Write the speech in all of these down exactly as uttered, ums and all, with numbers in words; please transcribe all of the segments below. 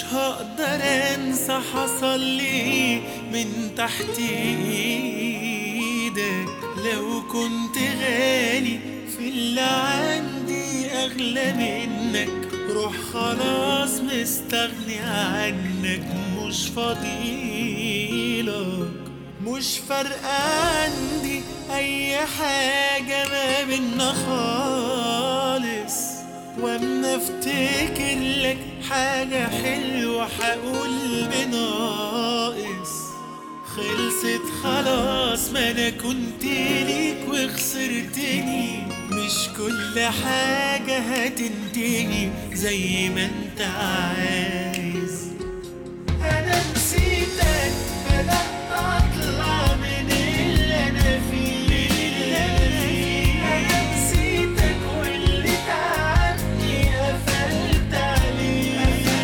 هقدر انسى حصل لي من تحت ايدك. لو كنت غالي في اللي عندي اغلى منك، روح خلاص مستغني عنك، مش فضيلك. مش فارقة عندي اي حاجة ما بينا خالص، واما افتكر لك حاجة حلوة حقول بناقص. خلصت خلاص، ما انا كنت ليك وخسرتني، مش كل حاجة هتنتهي زي ما انت عايز. انا نسيتك، بدأت اطلع من اللي انا فيه. انا نسيتك واللي تعبني قفلت عليه.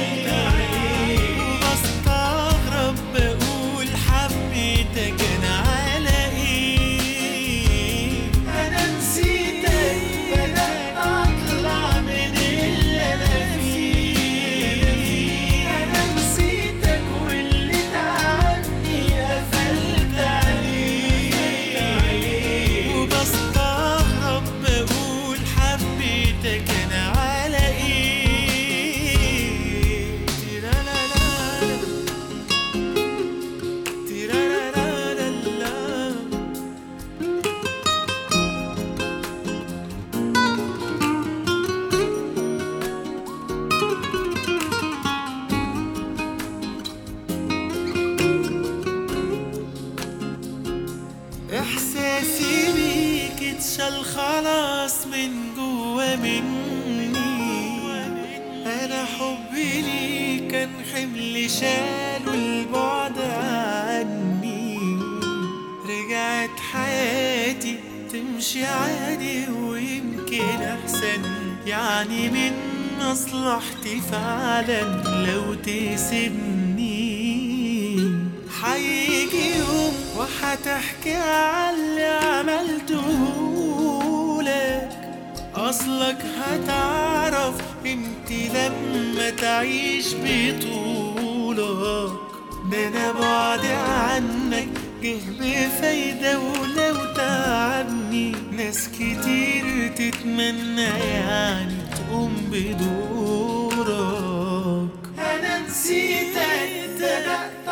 وبستغرب بقول حبيتك انا على ايه. انا نسيتك، بدأت اطلع من اللي انا فيه. انا نسيتك واللي تعبني قفلت عليه. وبستغرب بقول حبيتك انا على ايه. تيرالالا تيرالالا. احساسي بيك اتشال خلاص من جوا مني. انا حبي ليك كان حمل شاله البعد عني. رجعت حياتي تمشي عادي ويمكن احسن، يعني من مصلحتي فعلا لو تسيبني. هيجي يوم وهتحكي عاللي عملته لك، اصلك هتعرف قيمتي لما تعيش بطولك. ده انا بعدي عنك جه بفايدة، ولو تعبني ناس كتير تتمنى يعني تقوم بدورك. انا نسيتك، بدأت